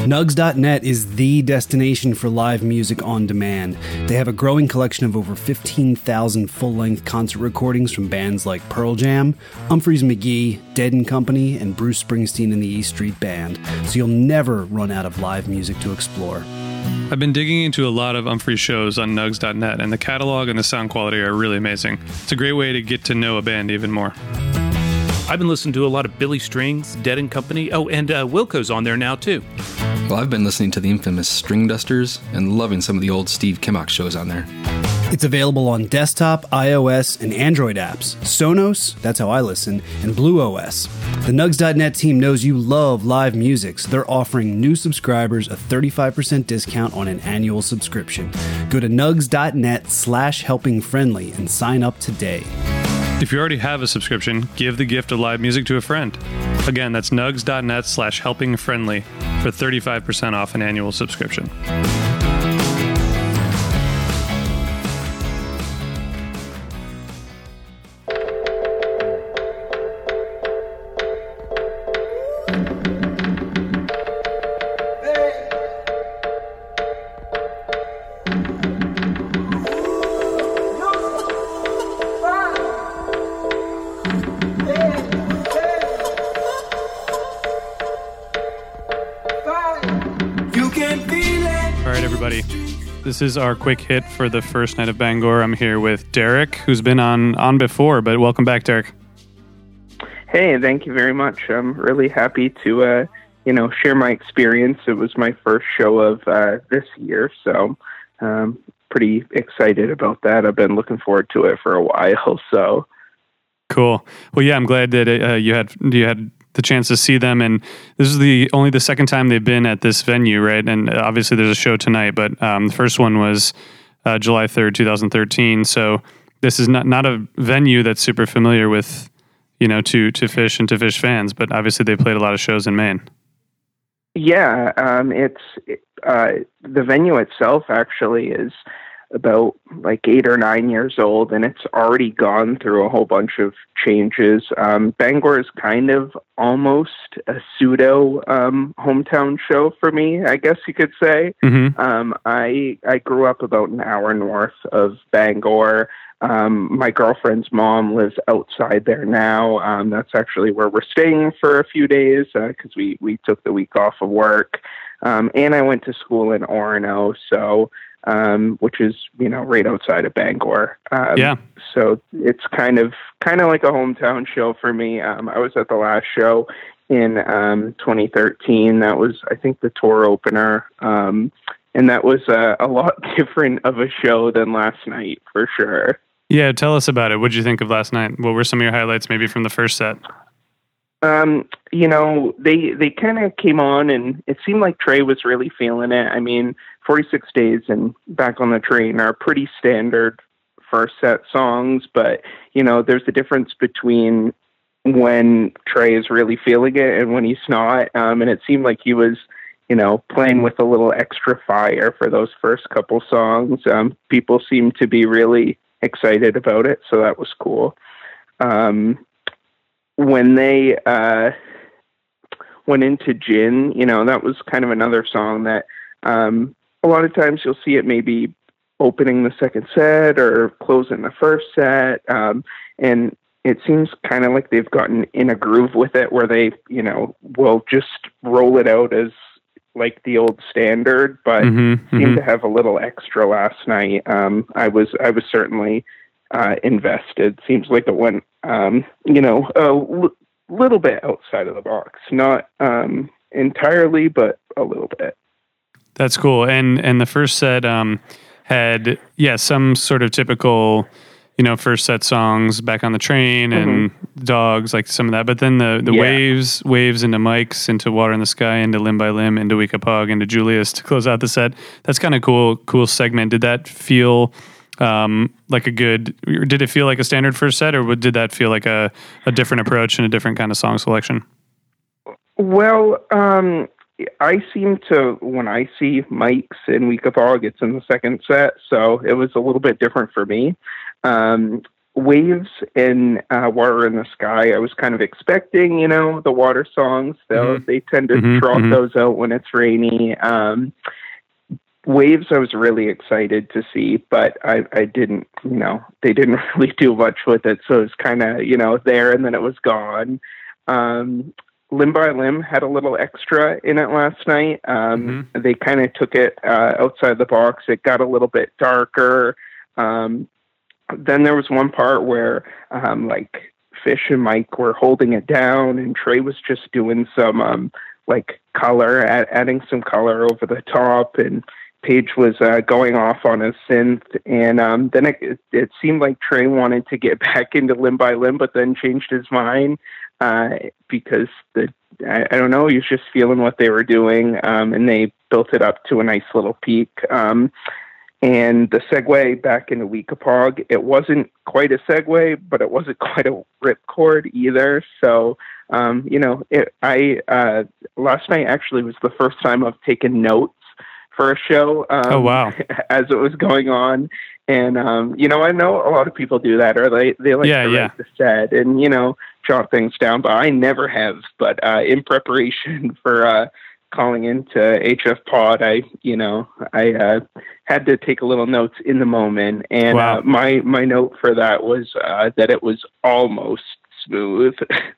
Nugs.net is the destination for live music on demand. They have a growing collection of over 15,000 full-length concert recordings from bands like Pearl Jam, Humphreys McGee, Dead & Company, and Bruce Springsteen and the E Street Band, so you'll never run out of live music to explore. I've been digging into a lot of Humphreys shows on Nugs.net, and the catalog and the sound quality are really amazing. It's a great way to get to know a band even more. I've been listening to a lot of Billy Strings, Dead & Company. Oh, and Wilco's on there now, too. Well, I've been listening to the infamous String Dusters and loving some of the old Steve Kimmock shows on there. It's available on desktop, iOS, and Android apps, Sonos, that's how I listen, and Blue OS. The Nugs.net team knows you love live music, so they're offering new subscribers a 35% discount on an annual subscription. Go to nugs.net/helpingfriendly and sign up today. If you already have a subscription, give the gift of live music to a friend. Again, that's nugs.net/helpingfriendly for 35% off an annual subscription. This is our quick hit for the first night of Bangor. I'm here with Derek, who's been on before, but welcome back, Derek. Hey, thank you very much. I'm really happy to, share my experience. It was my first show of this year, so pretty excited about that. I've been looking forward to it for a while, so. Cool. Well, yeah, I'm glad that you had the chance to see them, and this is only the second time they've been at this venue, right? And obviously there's a show tonight, but the first one was July 3rd, 2013. So this is not a venue that's super familiar with, to Fish and to Fish fans, but obviously they played a lot of shows in Maine. Yeah, it's the venue itself actually is about like 8 or 9 years old, and it's already gone through a whole bunch of changes. Bangor is kind of almost a pseudo hometown show for me, I guess you could say. Mm-hmm. I grew up about an hour north of Bangor. My girlfriend's mom lives outside there now. That's actually where we're staying for a few days because we took the week off of work. And I went to school in Orono, so which is right outside of Bangor. Yeah. So it's kind of like a hometown show for me. I was at the last show in 2013. That was, I think, the tour opener, and that was a lot different of a show than last night for sure. Yeah, tell us about it. What did you think of last night? What were some of your highlights, maybe from the first set? They kind of came on, and it seemed like Trey was really feeling it. I mean, 46 Days and Back on the Train are pretty standard first set songs, but, there's a difference between when Trey is really feeling it and when he's not. And it seemed like he was, playing with a little extra fire for those first couple songs. People seemed to be really excited about it, so that was cool. When they went into Gin, that was kind of another song that a lot of times you'll see it maybe opening the second set or closing the first set. And it seems kind of like they've gotten in a groove with it where they, will just roll it out as like the old standard, but seemed to have a little extra last night. I was certainly invested. Seems like it went, a little bit outside of the box, not entirely, but a little bit. That's cool. And the first set had some sort of typical, first set songs, Back on the Train and Dogs, like some of that. But then the waves into Mike's, into Water in the Sky, into Limb by Limb, into Weekapaug, into Julius to close out the set. That's kind of cool segment. Did that feel did it feel like a standard first set, or did that feel like a different approach and a different kind of song selection? Well, I seem to, when I see Mike's and Weekapaug, it's in the second set, so it was a little bit different for me. Waves and Water in the Sky, I was kind of expecting, the water songs. They tend to drop those out when it's rainy. Waves, I was really excited to see, but I didn't, they didn't really do much with it. So it was kind of, there and then it was gone. Limb by Limb had a little extra in it last night. They kind of took it outside the box. It got a little bit darker. Then there was one part where like Fish and Mike were holding it down, and Trey was just doing some like color, adding some color over the top, and Paige was going off on his synth. And then it seemed like Trey wanted to get back into Limb by Limb, but then changed his mind because I don't know, he was just feeling what they were doing, and they built it up to a nice little peak. And the segue back into Weekapaug, it wasn't quite a segue, but it wasn't quite a ripcord either. So, last night actually was the first time I've taken notes for a show. Oh, wow. As it was going on. And, I know a lot of people do that, or they like to write the set and, jot things down, but I never have. But in preparation for calling into HF Pod, I had to take a little notes in the moment, and wow. My note for that was that it was almost smooth.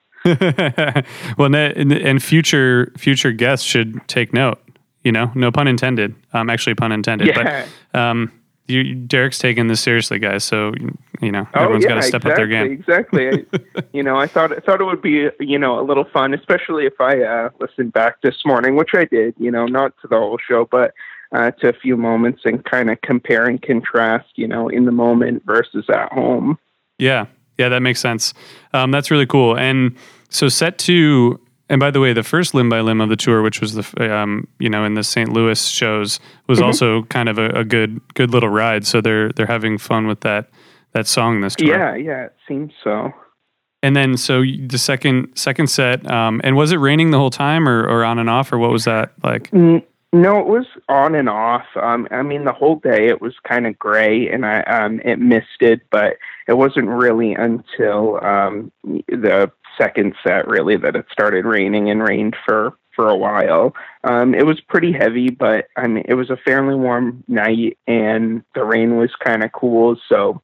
Well, and future guests should take note. No pun intended. Actually, pun intended. Yeah. But Derek's taking this seriously, guys. So everyone's got to step up their game. Exactly. I thought it would be a little fun, especially if I listened back this morning, which I did. Not to the whole show, but to a few moments, and kind of compare and contrast. In the moment versus at home. Yeah, that makes sense. That's really cool. And so set 2. And by the way, the first Limb by Limb of the tour, which was in the St. Louis shows, was also kind of a good little ride. So they're having fun with that song this tour. Yeah, it seems so. And then so the second set, and was it raining the whole time, or on and off, or what was that like? No, it was on and off. The whole day it was kind of gray, and it misted, but it wasn't really until the second set really that it started raining, and rained for a while. It was pretty heavy, but it was a fairly warm night, and the rain was kind of cool. So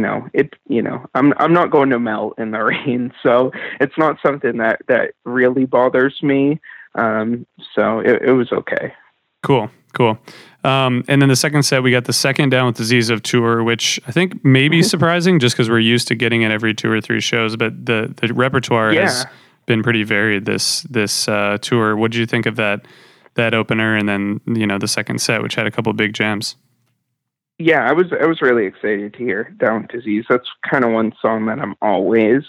I'm not going to melt in the rain, so it's not something that really bothers me. So it was okay. Cool. And then the second set, we got the second Down with Disease of tour, which I think may be surprising just because we're used to getting it every 2 or 3 shows, but the repertoire has been pretty varied this tour. What did you think of that opener, and then the second set, which had a couple of big jams? Yeah, I was really excited to hear Down with Disease. That's kind of one song that I'm always,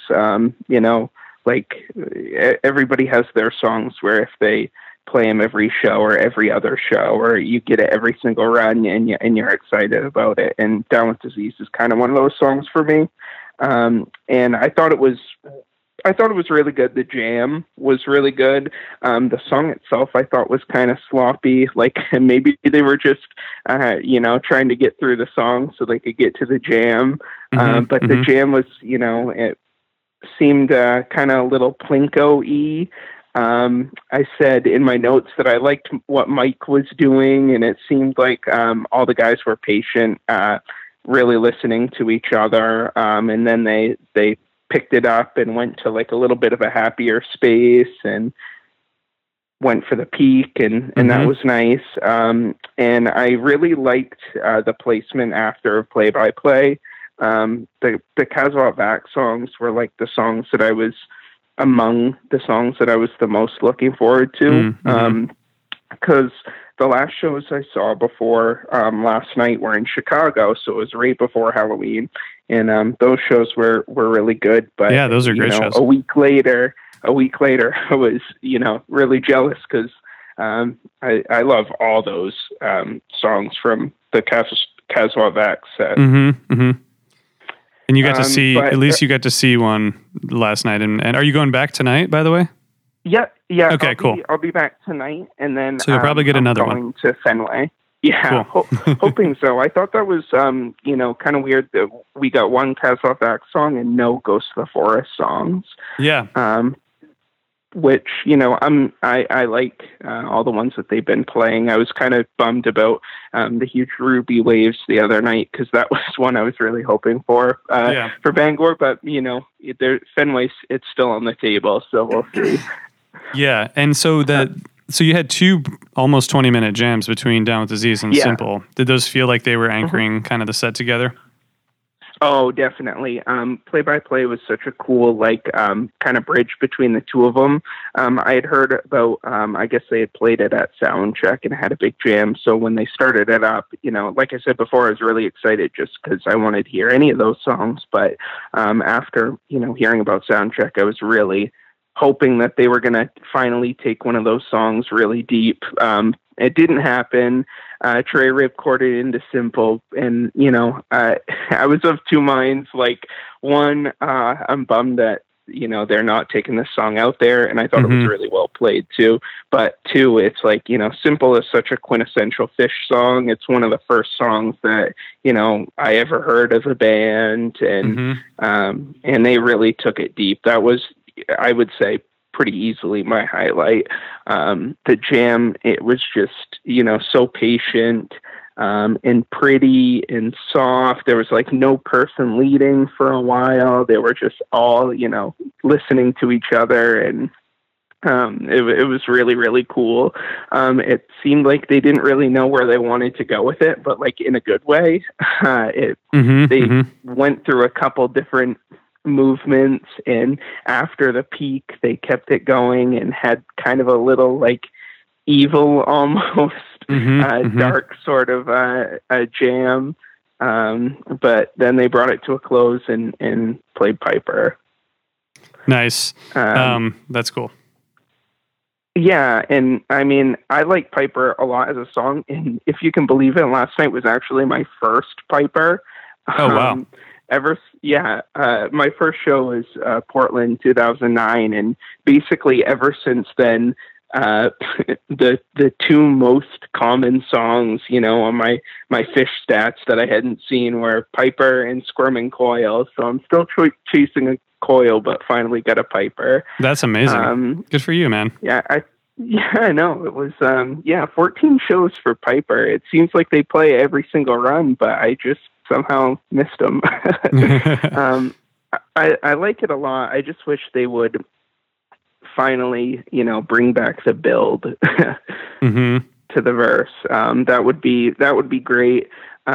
everybody has their songs where if they play them every show or every other show, or you get it every single run and you're excited about it. And Down with Disease is kind of one of those songs for me. And I thought it was really good. The jam was really good. The song itself, I thought, was kind of sloppy. Like maybe they were just, trying to get through the song so they could get to the jam. But the jam was, it seemed kind of a little Plinko-y. I said in my notes that I liked what Mike was doing, and it seemed like all the guys were patient, really listening to each other. And then they picked it up and went to like a little bit of a happier space and went for the peak, and that was nice. And I really liked the placement after Play by Play. The Kasvot Vax songs were like the songs that I was among the songs that I was the most looking forward to. Because the last shows I saw before last night were in Chicago, so it was right before Halloween, and those shows were really good. But yeah, those are great shows. A week later, I was really jealous because I love all those songs from the Kasvot Vax set. And you got to see, at least you got to see one last night. And are you going back tonight, by the way? Yeah. Okay, cool. I'll be back tonight, and then so you'll probably get another one. Going to Fenway. Yeah, Cool. hoping so. I thought that was, kind of weird that we got one Castlefax song and no Ghost of the Forest songs. Yeah. Which, I like all the ones that they've been playing. I was kind of bummed about the huge Ruby Waves the other night, because that was one I was really hoping for Bangor. But, Fenway, it's still on the table, so we'll see. Yeah, and so you had two almost 20-minute jams between Down with Disease and Simple. Did those feel like they were anchoring kind of the set together? Oh, definitely. Play by Play was such a cool, kind of bridge between the two of them. I had heard about, I guess they had played it at Soundcheck and had a big jam. So when they started it up, like I said before, I was really excited just because I wanted to hear any of those songs. But after, hearing about Soundcheck, I was really hoping that they were going to finally take one of those songs really deep. It didn't happen. Trey recorded into Simple, and I was of two minds. One, I'm bummed that they're not taking this song out there, and I thought it was really well played too. But two, it's Simple is such a quintessential Fish song. It's one of the first songs that I ever heard of a band, and they really took it deep. That was, I would say, pretty easily my highlight. The jam, it was just, so patient and pretty and soft. There was no person leading for a while. They were just all, listening to each other, and it was really, really cool. It seemed like they didn't really know where they wanted to go with it, but in a good way. They went through a couple different movements, and after the peak they kept it going and had kind of a little evil almost dark sort of a jam, but then they brought it to a close and played Piper. Nice. That's cool. Yeah, and I mean, I like Piper a lot as a song, and if you can believe it, last night was actually my first Piper. Oh wow. My first show was Portland 2009, and basically ever since then, the two most common songs, on my Fish stats that I hadn't seen were Piper and Squirming Coil. So I'm still chasing a coil, but finally got a Piper. That's amazing. Good for you, man. I know. It was 14 shows for Piper. It seems like they play every single run, but I just somehow missed them. I like it a lot. I just wish they would finally, bring back the build to the verse. That would be great.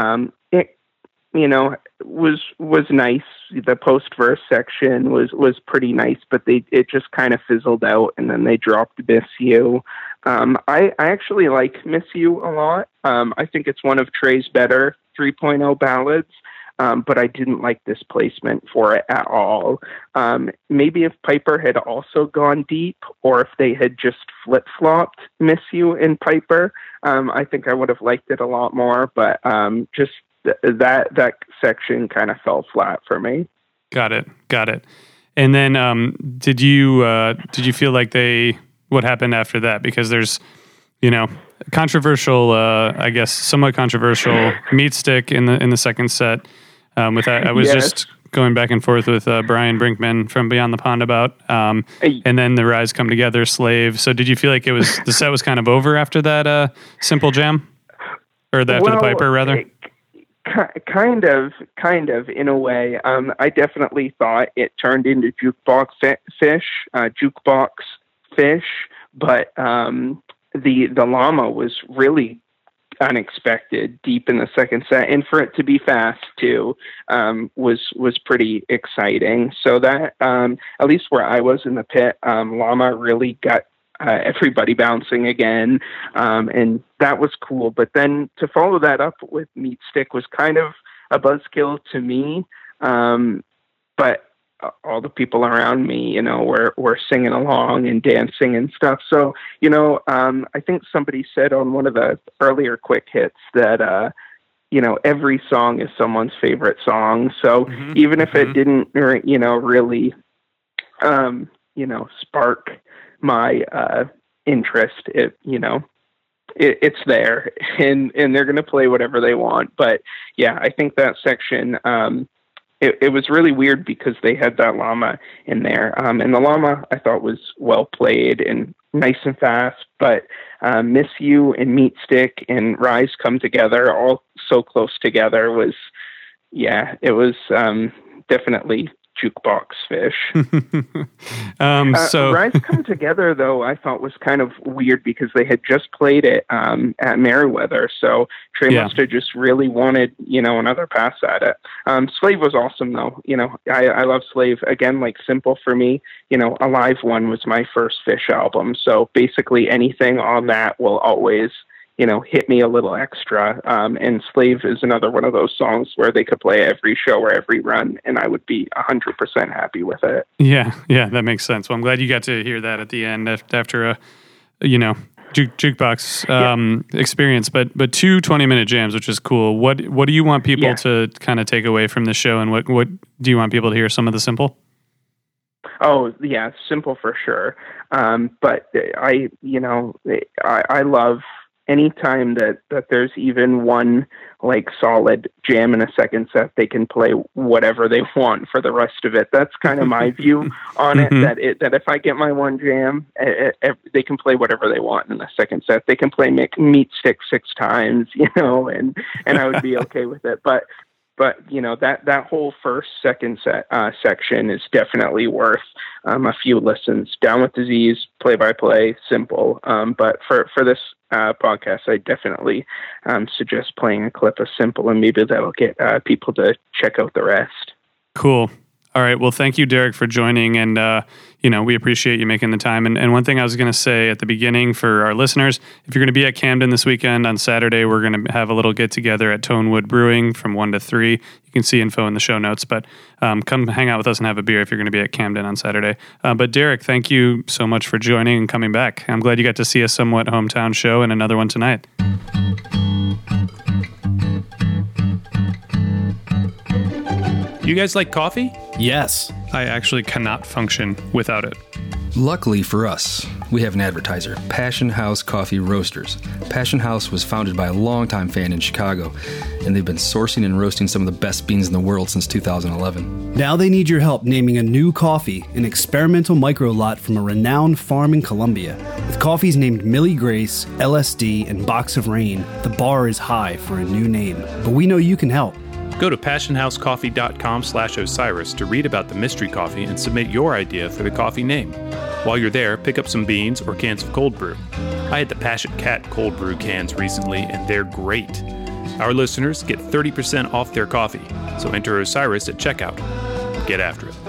It was nice. The post verse section was pretty nice, but it just kind of fizzled out, and then they dropped Miss You. I actually like Miss You a lot. I think it's one of Trey's better 3.0 ballads, but I didn't like this placement for it at all. Maybe if Piper had also gone deep, or if they had just flip-flopped Miss You and Piper, I think I would have liked it a lot more, but just that section kind of fell flat for me. Got it. And then did you feel like what happened after that? Because there's controversial, I guess somewhat controversial meat stick in the second set. With that, I was just going back and forth with Brian Brinkman from Beyond the Pond about, and then the Rise Come Together, Slave. So did you feel like the set was kind of over after that Simple jam, or after the Piper rather? Kind of in a way. I definitely thought it turned into jukebox fish, but the llama was really unexpected deep in the second set, and for it to be fast too was pretty exciting. So that at least where I was in the pit, llama really got everybody bouncing again, and that was cool. But then to follow that up with Meat Stick was kind of a buzzkill to me, but all the people around me, were singing along and dancing and stuff. So, I think somebody said on one of the earlier quick hits that, every song is someone's favorite song. So even if it didn't, really, spark my interest, it, it's there, and they're going to play whatever they want. But yeah, I think that section, it was really weird because they had that llama in there. And the llama I thought was well played and nice and fast, but Miss You and Meat Stick and Rise Come Together, all so close together, was, yeah, it was definitely jukebox fish. So Rise Come Together, though, I thought was kind of weird because they had just played it at Merriweather, so Trey must have just really wanted, another pass at it. Slave was awesome, though. I love Slave. Again, like Simple for me, Alive One was my first Fish album, so basically anything on that will always hit me a little extra. And Slave is another one of those songs where they could play every show or every run, and I would be 100% happy with it. Yeah, that makes sense. Well, I'm glad you got to hear that at the end after a, jukebox experience. But 2 20-minute jams, which is cool. What do you want people to kind of take away from the show, and what do you want people to hear? Some of the Simple? Oh yeah, Simple for sure. But I love anytime that there's even one like solid jam in a second set, they can play whatever they want for the rest of it. That's kind of my view on it. That if I get my one jam, they can play whatever they want in the second set. They can play Meat Stick 6 times, and I would be okay with it. But that whole second set section is definitely worth a few listens. Down with Disease, Play by Play, Simple. But for this podcast, I definitely suggest playing a clip of Simple, and maybe that'll get people to check out the rest. Cool. All right. Well, thank you, Derek, for joining. And, we appreciate you making the time. And one thing I was going to say at the beginning for our listeners, if you're going to be at Camden this weekend on Saturday, we're going to have a little get together at Tonewood Brewing from 1 to 3. You can see info in the show notes, but come hang out with us and have a beer if you're going to be at Camden on Saturday. But Derek, thank you so much for joining and coming back. I'm glad you got to see a somewhat hometown show and another one tonight. You guys like coffee? Yes. I actually cannot function without it. Luckily for us, we have an advertiser, Passion House Coffee Roasters. Passion House was founded by a longtime fan in Chicago, and they've been sourcing and roasting some of the best beans in the world since 2011. Now they need your help naming a new coffee, an experimental micro lot from a renowned farm in Colombia. With coffees named Millie Grace, LSD, and Box of Rain, the bar is high for a new name. But we know you can help. Go to passionhousecoffee.com/Osiris to read about the mystery coffee and submit your idea for the coffee name. While you're there, pick up some beans or cans of cold brew. I had the Passion Cat cold brew cans recently, and they're great. Our listeners get 30% off their coffee, so enter Osiris at checkout. Get after it.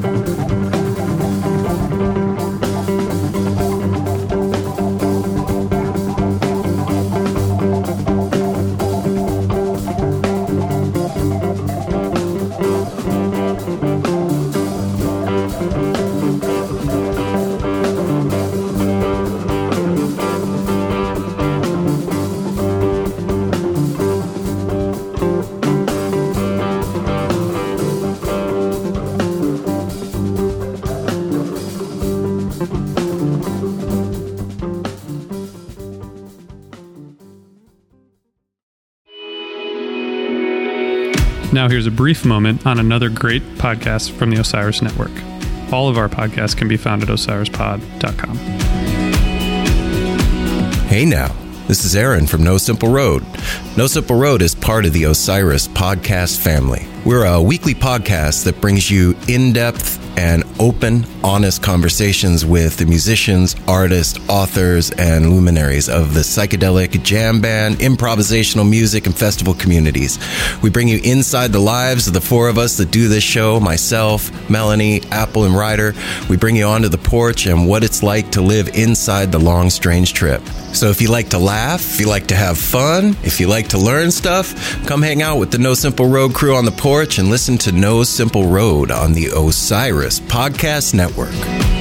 Now here's a brief moment on another great podcast from the Osiris Network. All of our podcasts can be found at osirispod.com. Hey now, this is Aaron from No Simple Road. No Simple Road is part of the Osiris podcast family. We're a weekly podcast that brings you in-depth and open, honest conversations with the musicians, artists, authors, and luminaries of the psychedelic, jam band, improvisational music, and festival communities. We bring you inside the lives of the four of us that do this show, myself, Melanie, Apple, and Ryder. We bring you onto the porch and what it's like to live inside the long, strange trip. So if you like to laugh, if you like to have fun, if you like to learn stuff, come hang out with the No Simple Road crew on the porch and listen to No Simple Road on the Osiris Podcast Network.